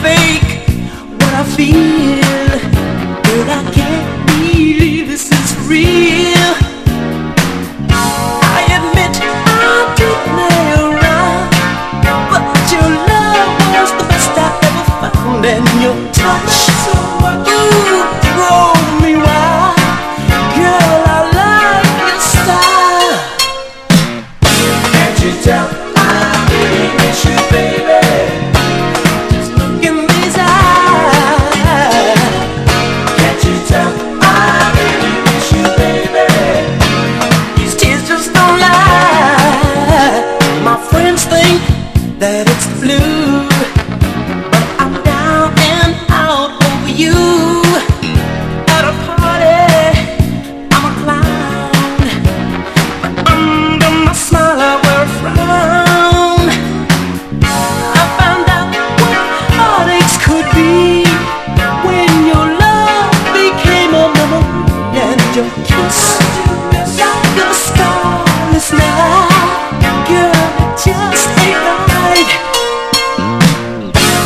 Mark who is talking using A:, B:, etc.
A: fake what I feel, but I can't believe this is real. I admit I did play around, but your love was the best I ever found, and your touch, you drove me wild. Girl, I like your style. Can't you tell I really miss you, baby? Just look in these eyes. Can't you tell I really miss you, baby? These tears just don't lie. My friends think that it's the blue, but I'm down and out over you. At a party, I'm a clown, but under my smile I wear a frown. I found out what heartaches could be when your love became a memory, and your kiss like a starless night.